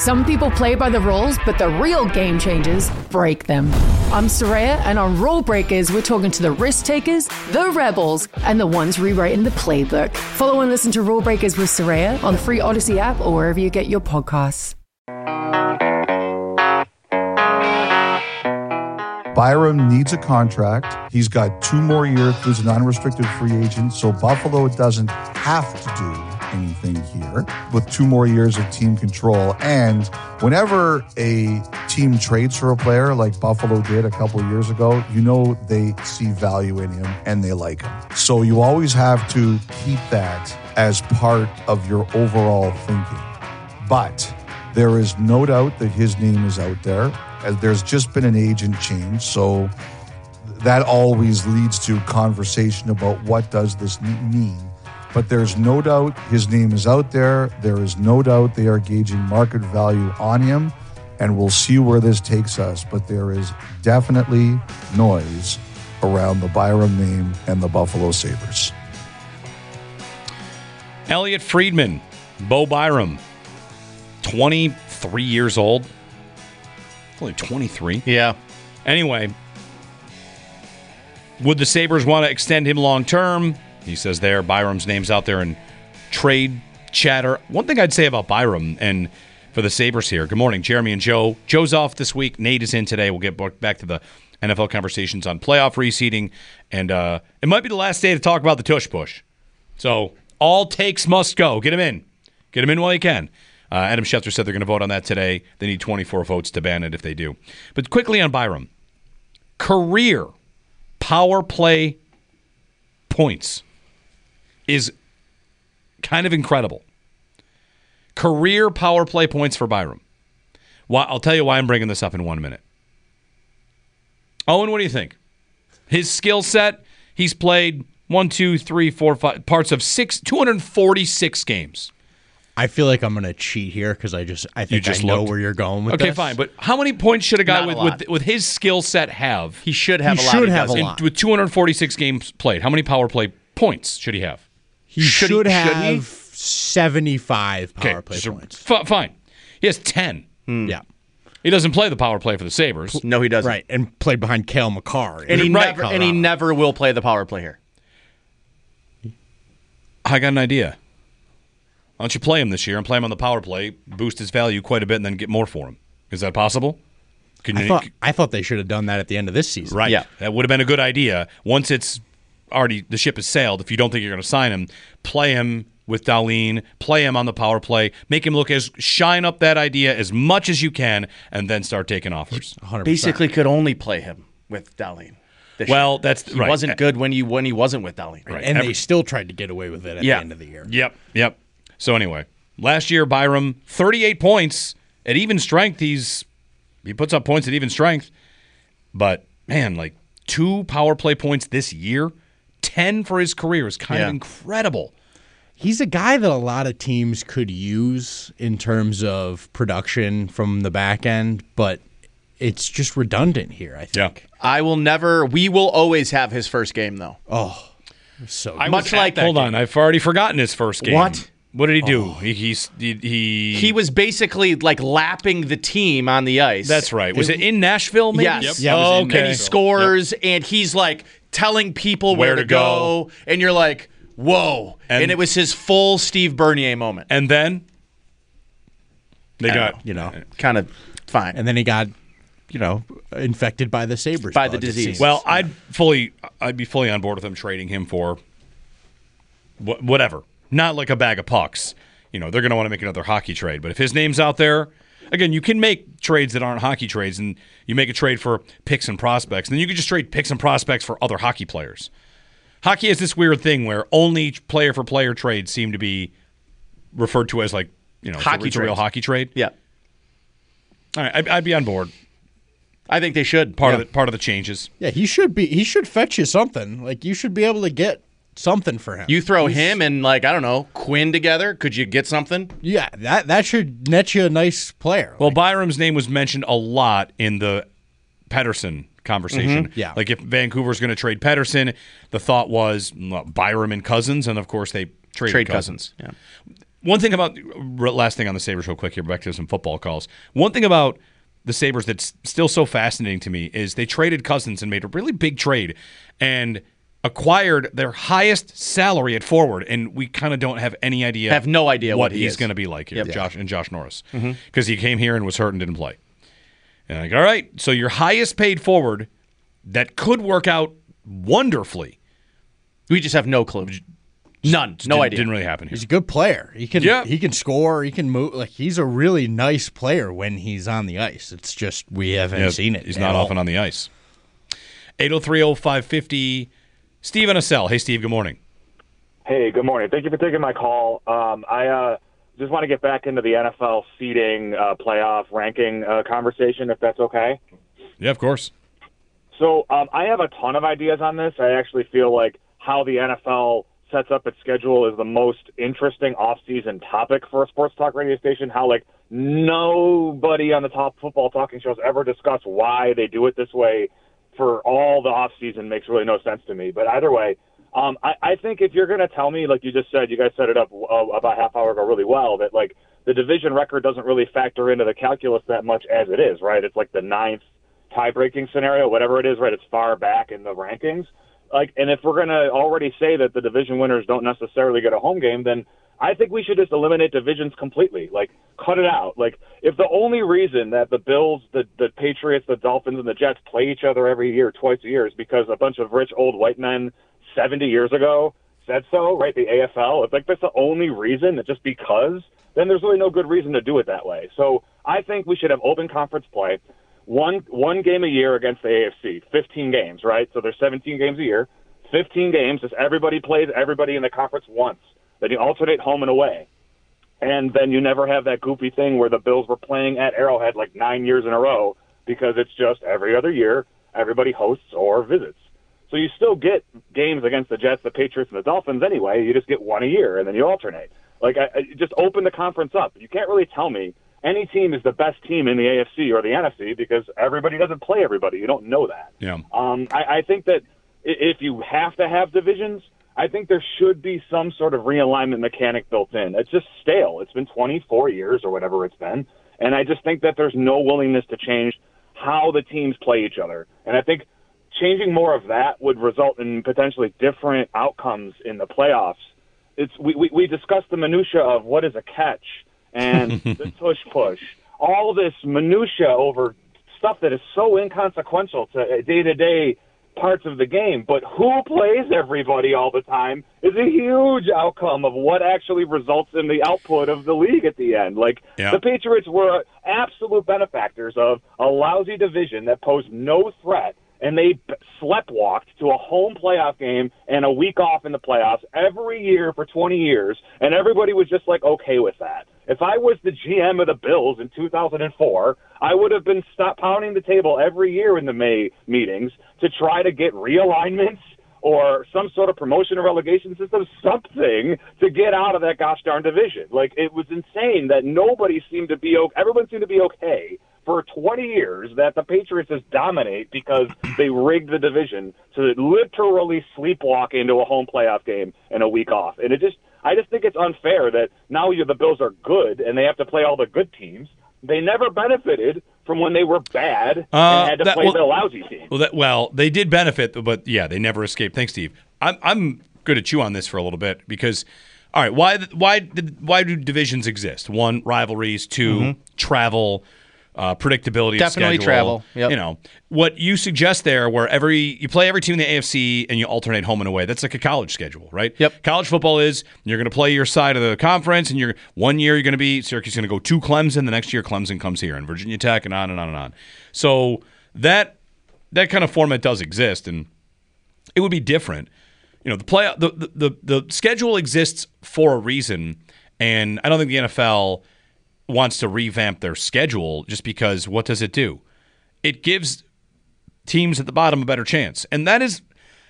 Some people play by the rules, but the real game changers break them. I'm Soraya, and on Rule Breakers, we're talking to the risk takers, the rebels, and the ones rewriting the playbook. Follow and listen to Rule Breakers with Soraya on the free Odyssey app or wherever you get your podcasts. Byram needs a contract. He's got 2 more years as an unrestricted free agent, so Buffalo doesn't have to do anything here with 2 more years of team control. And whenever a team trades for a player like Buffalo did a couple of years ago, you know they see value in him and they like him. So you always have to keep that as part of your overall thinking. But there is no doubt that his name is out there. There's just been an agent change, so that always leads to conversation about what does this mean. But there's no doubt his name is out there. There is no doubt they are gauging market value on him, and we'll see where this takes us. But there is definitely noise around the Byram name and the Buffalo Sabres. Elliot Friedman, Bo Byram, 23 years old. Only 23. Yeah. Anyway, would the Sabres want to extend him long term? He says there, Byram's name's out there in trade chatter. One thing I'd say about Byram and for the Sabres here. Good morning, Jeremy and Joe. Joe's off this week. Nate is in today. We'll get back to the NFL conversations on playoff reseeding. And it might be the last day to talk about the tush push. So all takes must go. Get him in. Get him in while you can. Adam Schefter said they're going to vote on that today. They need 24 votes to ban it if they do. But quickly on Byram. Career power play points is kind of incredible. Career power play points for Byram. I'll tell you why I'm bringing this up in 1 minute. Owen, what do you think? His skill set, he's played 5 parts of 246 games. I feel like I'm going to cheat here because I think I know where you're going with this. Okay, fine. But how many points should a guy with his skill set have? He should have a lot. With 246 games played, how many power play points should he have? He should have 75 power play points. Fine. He has 10. Yeah. He doesn't play the power play for the Sabres. No, he doesn't. Right, and played behind Cale Makar. And he never will play the power play here. I got an idea. Why don't you play him this year and play him on the power play, boost his value quite a bit, and then get more for him? Is that possible? I thought they should have done that at the end of this season. Right. Yeah. That would have been a good idea. Once it's already the ship has sailed, if you don't think you're going to sign him, play him with Dahlin, play him on the power play, make him shine up that idea as much as you can, and then start taking offers. 100%. Basically could only play him with Dahlin. Well, he wasn't good when he wasn't with Dahlin. Right. And they still tried to get away with it at the end of the year. Yep. So anyway, last year Byram, 38 points at even strength. He puts up points at even strength. But man, 2 power play points this year, 10 for his career is kind of incredible. He's a guy that a lot of teams could use in terms of production from the back end, but it's just redundant here, I think. Yeah. We will always have his first game, though. Oh, so much like that. Hold on, I've already forgotten his first game. What? What did he do? Oh. He was basically lapping the team on the ice. That's right. Was it in Nashville? Maybe? Yes. Yep. Oh, okay. And he scores, and he's telling people where to go, and you're like, whoa! And it was his full Steve Bernier moment. And then they got kind of fine. And then he got infected by the Sabres by the disease. Well, I'd be fully on board with them trading him for whatever. Not like a bag of pucks. They're going to want to make another hockey trade. But if his name's out there, again, you can make trades that aren't hockey trades, and you make a trade for picks and prospects, and then you can just trade picks and prospects for other hockey players. Hockey is this weird thing where only player-for-player trades seem to be referred to as hockey it's a real hockey trade. Yeah. All right, I'd be on board. I think they should. Part of the changes. Yeah, he should fetch you something. You should be able to get something for him. You throw him and Quinn together. Could you get something? Yeah, that should net you a nice player. Well, Byram's name was mentioned a lot in the Pettersson conversation. Mm-hmm. Yeah. If Vancouver's going to trade Pettersson, the thought was Byram and Cousins, and of course they traded Cousins. Yeah. one thing about last thing on the Sabres real quick here, back to some football calls. One thing about the Sabres that's still so fascinating to me is they traded Cousins and made a really big trade and acquired their highest salary at forward, and we kind of don't have any idea. Have no idea what he's going to be like here, Yep. Josh Norris, because he came here and was hurt and didn't play. And like, all right, so your highest paid forward that could work out wonderfully. We just have no clue. None. No idea. Didn't really happen here. He's a good player. He can score. He can move. Like, he's a really nice player when he's on the ice. It's just we haven't seen it. He's not often on the ice. 803-0550. Steve and Estelle. Hey, Steve. Good morning. Hey, good morning. Thank you for taking my call. I just want to get back into the NFL seeding playoff ranking conversation, if that's okay. Yeah, of course. So I have a ton of ideas on this. I actually feel like how the NFL sets up its schedule is the most interesting off-season topic for a sports talk radio station. How, like, nobody on the top football talking shows ever discuss why they do it this way for all the off-season makes really no sense to me. But either way, I think if you're going to tell me, like you just said, you guys set it up about half hour ago really well, that, like, the division record doesn't really factor into the calculus that much as it is, right? It's like the 9th tie-breaking scenario, whatever it is, right? It's far back in the rankings. Like, and if we're going to already say that the division winners don't necessarily get a home game, then I think we should just eliminate divisions completely. Like, cut it out. Like, if the only reason that the Bills, the Patriots, the Dolphins, and the Jets play each other every year, twice a year, is because a bunch of rich old white men 70 years ago said so, right? The AFL. If, like, that's the only reason, that just because, then there's really no good reason to do it that way. So I think we should have open conference play. One game a year against the AFC, 15 games, right? So there's 17 games a year, 15 games. Just everybody plays everybody in the conference once. Then you alternate home and away. And then you never have that goofy thing where the Bills were playing at Arrowhead like 9 years in a row, because it's just every other year everybody hosts or visits. So you still get games against the Jets, the Patriots, and the Dolphins anyway. You just get one a year, and then you alternate. Like, I just open the conference up. You can't really tell me any team is the best team in the AFC or the NFC because everybody doesn't play everybody. You don't know that. Yeah. I think that if you have to have divisions, I think there should be some sort of realignment mechanic built in. It's just stale. It's been 24 years or whatever it's been, and I just think that there's no willingness to change how the teams play each other. And I think changing more of that would result in potentially different outcomes in the playoffs. We discussed the minutia of what is a catch and the push, all this minutia over stuff that is so inconsequential to day-to-day parts of the game. But who plays everybody all the time is a huge outcome of what actually results in the output of the league at the end. Like, the Patriots were absolute benefactors of a lousy division that posed no threat, and they sleptwalked to a home playoff game and a week off in the playoffs every year for 20 years, and everybody was just, like, okay with that. If I was the GM of the Bills in 2004, I would have been pounding the table every year in the May meetings to try to get realignments or some sort of promotion or relegation system, something to get out of that gosh darn division. Like, it was insane that everyone seemed to be okay for 20 years that the Patriots just dominate because they rigged the division to literally sleepwalk into a home playoff game and a week off. And I just think it's unfair that now the Bills are good and they have to play all the good teams. They never benefited from when they were bad and had to play the lousy teams. Well, they did benefit, but yeah, they never escaped. Thanks, Steve. I'm going to chew on this for a little bit because, all right, why do divisions exist? One, rivalries. Two, travel. Predictability, definitely schedule. Travel. Yep. You know what you suggest there, where you play every team in the AFC and you alternate home and away. That's like a college schedule, right? Yep. College football is you're going to play your side of the conference, and one year you're going to be Syracuse, going to go to Clemson. The next year Clemson comes here, and Virginia Tech, and on and on and on. So that kind of format does exist, and it would be different. You know, the schedule exists for a reason, and I don't think the NFL wants to revamp their schedule just because what does it do? It gives teams at the bottom a better chance. And this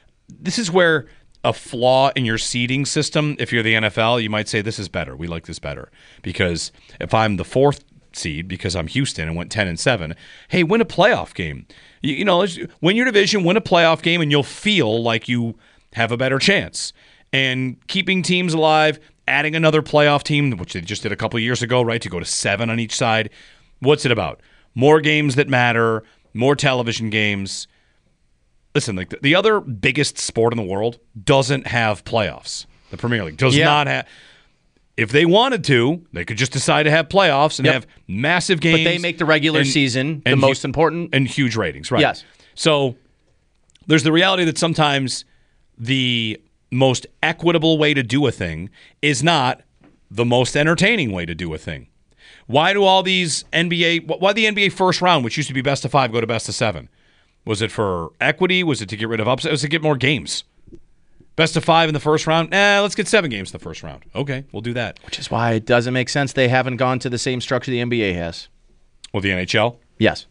is where a flaw in your seeding system, if you're the NFL, you might say this is better. We like this better. Because if I'm the 4th seed because I'm Houston and went 10-7, hey, win a playoff game. You know, win your division, win a playoff game, and you'll feel like you have a better chance. And keeping teams alive, adding another playoff team, which they just did a couple of years ago, right, to go to 7 on each side. What's it about? More games that matter, more television games. Listen, like the other biggest sport in the world doesn't have playoffs. The Premier League does not have. If they wanted to, they could just decide to have playoffs and have massive games. But they make the regular season the most important. And huge ratings, right? Yes. So there's the reality that sometimes the most equitable way to do a thing is not the most entertaining way to do a thing. Why do all these why the NBA first round, which used to be best of 5, go to best of 7? Was it for equity? Was it to get rid of upset? Was it to get more games? Best of 5 in the first round? Let's get 7 games in the first round. Okay, we'll do that. Which is why it doesn't make sense they haven't gone to the same structure the NBA has. Well, the NHL? Yes.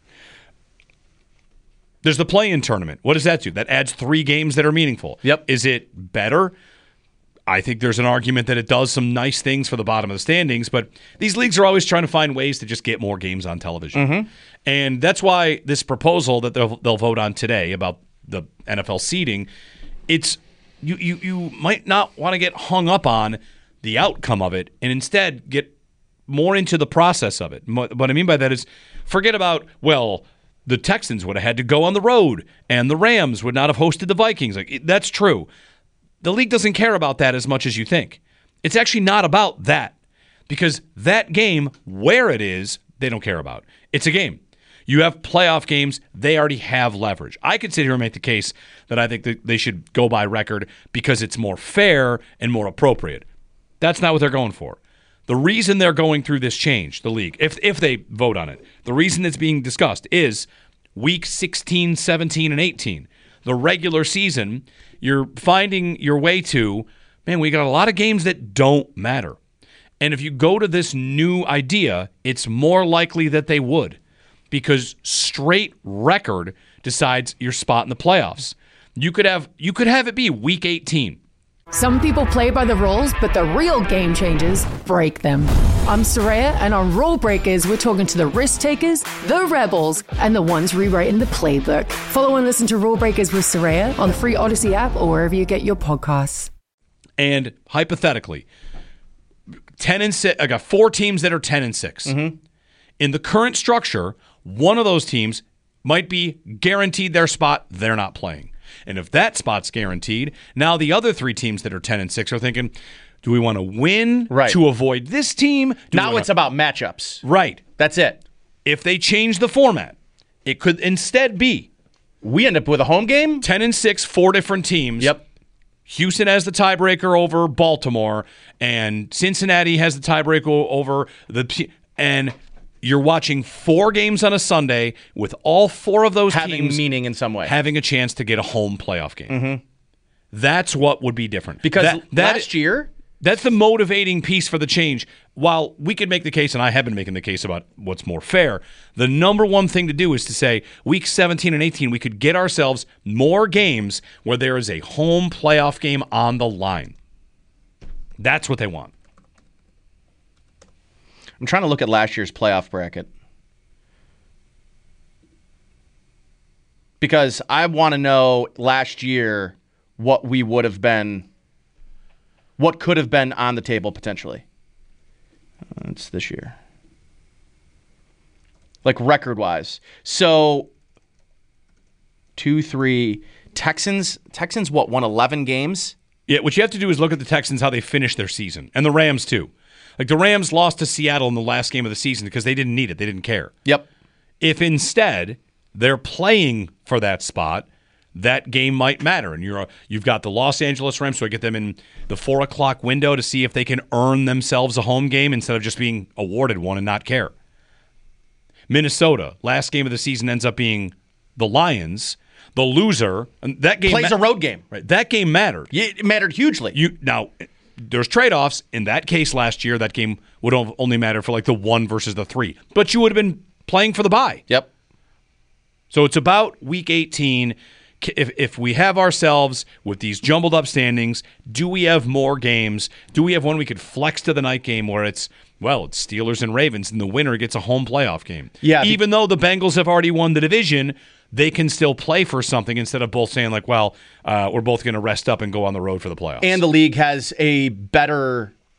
There's the play-in tournament. What does that do? That adds 3 games that are meaningful. Yep. Is it better? I think there's an argument that it does some nice things for the bottom of the standings, but these leagues are always trying to find ways to just get more games on television. Mm-hmm. And that's why this proposal that they'll vote on today about the NFL seeding, it's you might not want to get hung up on the outcome of it and instead get more into the process of it. What I mean by that is forget about, well, the Texans would have had to go on the road and the Rams would not have hosted the Vikings. Like, that's true. The league doesn't care about that as much as you think. It's actually not about that because that game, where it is, they don't care about. It's a game. You have playoff games, they already have leverage. I could sit here and make the case that I think that they should go by record because it's more fair and more appropriate. That's not what they're going for. The reason they're going through this change, the league, if they vote on it, the reason it's being discussed is week 16, 17, and 18. The regular season, you're finding your way to, man, we got a lot of games that don't matter. And if you go to this new idea, it's more likely that they would. Because straight record decides your spot in the playoffs. You could have it be week 18. Some people play by the rules, but the real game changers break them. I'm Soraya, and on Rule Breakers, we're talking to the risk takers, the rebels, and the ones rewriting the playbook. Follow and listen to Rule Breakers with Soraya on the free Odyssey app or wherever you get your podcasts. And hypothetically, 10-6. I got 4 teams that are 10-6. Mm-hmm. In the current structure, one of those teams might be guaranteed their spot. They're not playing. And if that spot's guaranteed, now the other 3 teams that are 10-6 are thinking, do we want to win to avoid this team? Now it's about matchups. Right. That's it. If they change the format, it could instead be we end up with a home game? 10-6, 4 different teams. Yep. Houston has the tiebreaker over Baltimore, and Cincinnati has the tiebreaker over and you're watching 4 games on a Sunday with all 4 of those having teams meaning in some way, having a chance to get a home playoff game. Mm-hmm. That's what would be different. Because last year, that's the motivating piece for the change. While we could make the case, and I have been making the case about what's more fair, the number one thing to do is to say week 17 and 18, we could get ourselves more games where there is a home playoff game on the line. That's what they want. I'm trying to look at last year's playoff bracket because I want to know last year what we would have been, what could have been on the table potentially. It's this year. Like record-wise. So 2, 3, Texans what, won 11 games? Yeah, what you have to do is look at the Texans, how they finished their season, and the Rams too. Like the Rams lost to Seattle in the last game of the season because they didn't need it. They didn't care. Yep. If instead they're playing for that spot, that game might matter. And you've got the Los Angeles Rams, so I get them in the 4 o'clock window to see if they can earn themselves a home game instead of just being awarded one and not care. Minnesota, last game of the season ends up being the Lions. The loser, and that game plays a road game. Right, that game mattered. Yeah, it mattered hugely. Now, there's trade-offs. In that case last year, that game would have only mattered for like the 1 versus the 3. But you would have been playing for the bye. Yep. So it's about week 18. If we have ourselves with these jumbled up standings, do we have more games? Do we have one we could flex to the night game where it's Steelers and Ravens, and the winner gets a home playoff game? Yeah. Even though the Bengals have already won the division, they can still play for something instead of both saying, like, we're both going to rest up and go on the road for the playoffs. And the league has a better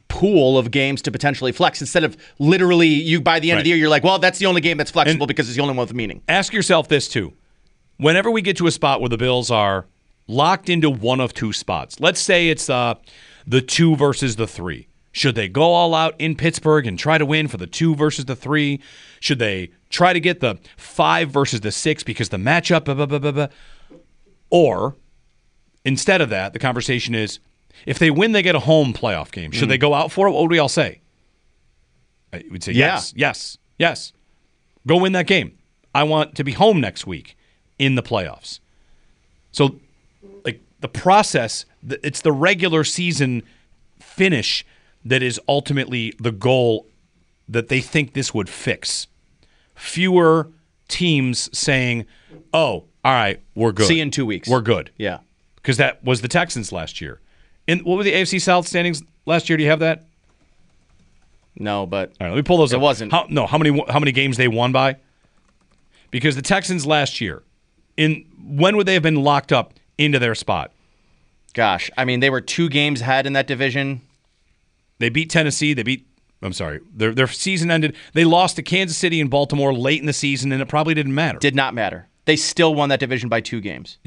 pool of games to potentially flex instead of literally you by the end of the year, you're like, well, that's the only game that's flexible because it's the only one with meaning. Ask yourself this, too. Whenever we get to a spot where the Bills are locked into one of two spots, let's say it's the 2 versus the 3. Should they go all out in Pittsburgh and try to win for the 2 versus the 3? Should they try to get the 5 versus the 6 because the matchup, blah, blah, blah, blah, blah? Or, instead of that, the conversation is, if they win, they get a home playoff game. Should they go out for it? What would we all say? I would say yes, yes. Go win that game. I want to be home next week in the playoffs. So, like, the process, it's the regular season finish that is ultimately the goal that they think this would fix. Fewer teams saying, oh, all right, we're good. See you in 2 weeks. We're good. Yeah. Because that was the Texans last year. And what were the AFC South standings last year? Do you have that? No, but all right, let me pull those up. It wasn't. How many games they won by? Because the Texans last year, when would they have been locked up into their spot? Gosh, I mean, they were 2 games ahead in that division. They beat Tennessee. Their season ended. They lost to Kansas City and Baltimore late in the season, and it probably didn't matter. Did not matter. They still won that division by 2 games.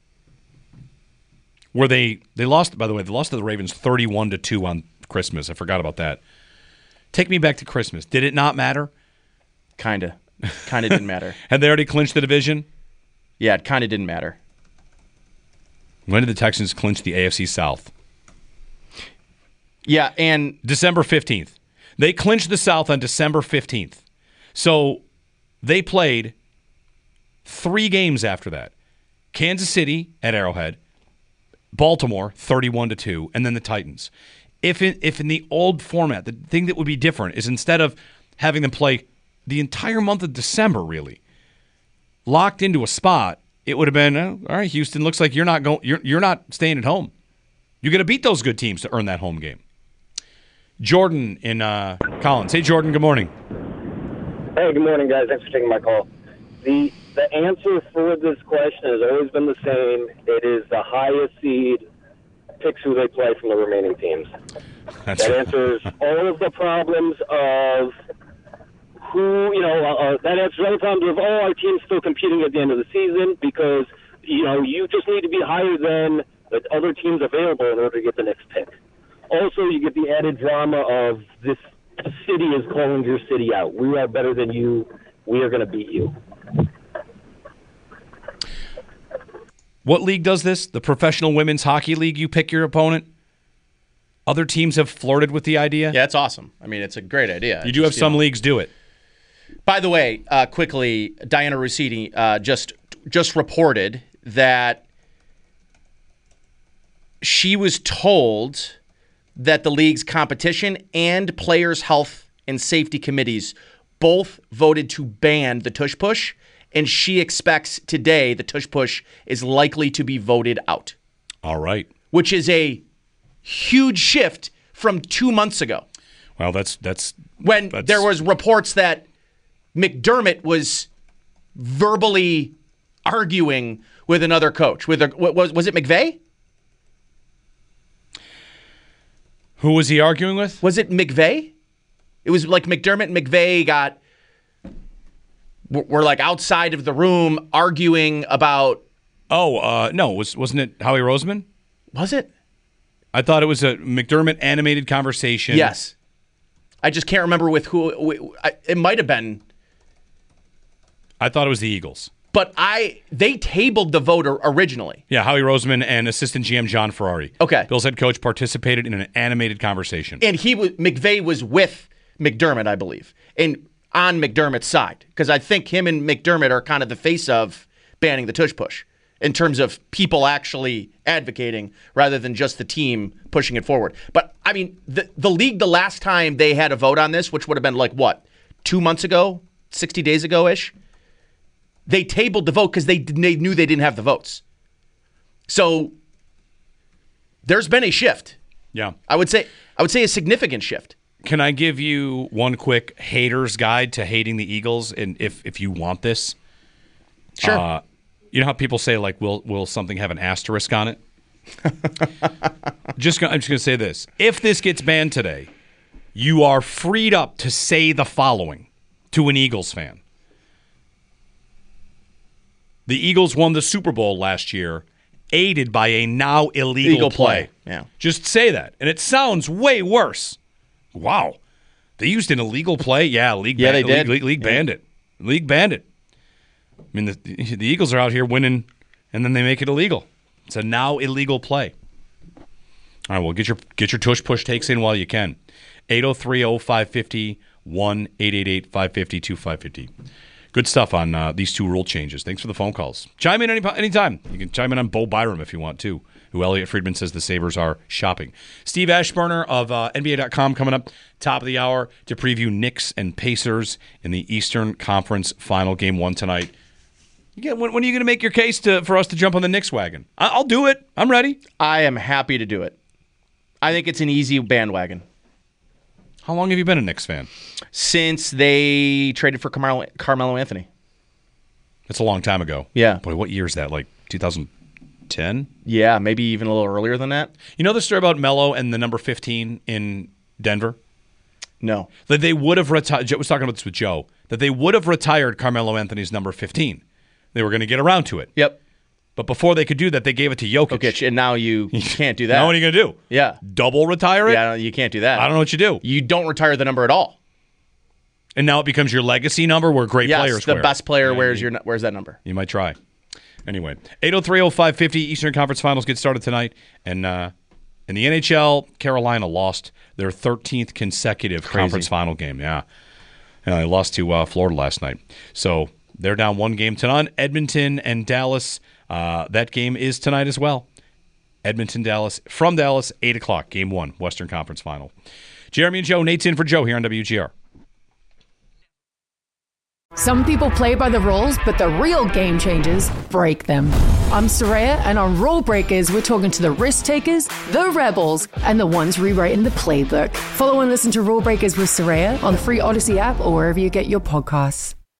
Where they lost, by the way, they lost to the Ravens 31-2 on Christmas. I forgot about that. Take me back to Christmas. Did it not matter? Kinda didn't matter. Had they already clinched the division? Yeah, it kind of didn't matter. When did the Texans clinch the AFC South? Yeah, and December 15th. They clinched the South on December 15th. So they played 3 games after that. Kansas City at Arrowhead, Baltimore 31-2, and then the Titans. If in the old format, the thing that would be different is instead of having them play the entire month of December, really locked into a spot, it would have been, all right, Houston, looks like you're not staying at home. You got to beat those good teams to earn that home game. Jordan in Collins. Hey, Jordan. Good morning. Hey, good morning, guys. Thanks for taking my call. The answer for this question has always been the same. It is the highest seed picks who they play from the remaining teams. That answers all of the problems of who, that answers all the problems of, our team's still competing at the end of the season because, you just need to be higher than the other teams available in order to get the next pick. Also, you get the added drama of this city is calling your city out. We are better than you. We are going to beat you. What league does this? The Professional Women's Hockey League, you pick your opponent? Other teams have flirted with the idea? Yeah, it's awesome. I mean, it's a great idea. You do have some leagues do it. By the way, quickly, Diana Russini just reported that she was told that the league's competition and players' health and safety committees both voted to ban the tush push, and she expects today the tush push is likely to be voted out. All right. Which is a huge shift from 2 months ago. Well, that's when there was reports that McDermott was verbally arguing with another coach. Was it McVay? Who was he arguing with? Was it McVay? It was like McDermott and McVay were like outside of the room arguing about. Oh, no, wasn't it Howie Roseman? Was it? I thought it was a McDermott animated conversation. Yes. I just can't remember with who. It might have been. I thought it was the Eagles. But they tabled the vote originally. Yeah, Howie Roseman and assistant GM John Ferrari. Okay. Bill's head coach participated in an animated conversation. And McVay was with McDermott, I believe, and on McDermott's side. Because I think him and McDermott are kind of the face of banning the tush push in terms of people actually advocating rather than just the team pushing it forward. But, I mean, the league, the last time they had a vote on this, which would have been like, 2 months ago, 60 days ago-ish? They tabled the vote because they knew they didn't have the votes. So there's been a shift. Yeah. I would say a significant shift. Can I give you one quick hater's guide to hating the Eagles, and if you want this? Sure. You know how people say, like, will something have an asterisk on it? I'm just going to say this. If this gets banned today, you are freed up to say the following to an Eagles fan. The Eagles won the Super Bowl last year, aided by a now illegal play. Yeah. Just say that. And it sounds way worse. Wow. They used an illegal play? Yeah, they did. League banned it. League banned it. I mean, the Eagles are out here winning, and then they make it illegal. It's a now illegal play. All right, well, get your tush-push takes in while you can. 803-0550, 1-888-550-2550. Good stuff on these two rule changes. Thanks for the phone calls. Chime in anytime. You can chime in on Bo Byram if you want to, who Elliot Friedman says the Sabres are shopping. Steve Ashburner of NBA.com coming up top of the hour to preview Knicks and Pacers in the Eastern Conference Final Game 1 tonight. When are you going to make your case for us to jump on the Knicks wagon? I'll do it. I'm ready. I am happy to do it. I think it's an easy bandwagon. How long have you been a Knicks fan? Since they traded for Carmelo Anthony. That's a long time ago. Yeah. Boy, what year is that? Like 2010? Yeah, maybe even a little earlier than that. You know the story about Melo and the number 15 in Denver? No. That they would have retired. I was talking about this with Joe. That they would have retired Carmelo Anthony's number 15. They were going to get around to it. Yep. But before they could do that, they gave it to Jokic. And now you can't do that. Now what are you going to do? Yeah. Double retire it? Yeah, you can't do that. I don't know what you do. You don't retire the number at all. And now it becomes your legacy number where great players wear the it. best player wears that number. You might try. Anyway, 803-0550, Eastern Conference Finals get started tonight. And in the NHL, Carolina lost their 13th consecutive conference final game. Yeah. And they lost to Florida last night. So they're down one game to none. Edmonton and Dallas, that game is tonight as well. Edmonton, Dallas, from Dallas, 8 o'clock, game 1, Western Conference Final. Jeremy and Joe, Nate's in for Joe here on WGR. Some people play by the rules, but the real game changers break them. I'm Soraya, and on Rule Breakers, we're talking to the risk takers, the rebels, and the ones rewriting the playbook. Follow and listen to Rule Breakers with Soraya on the free Odyssey app or wherever you get your podcasts.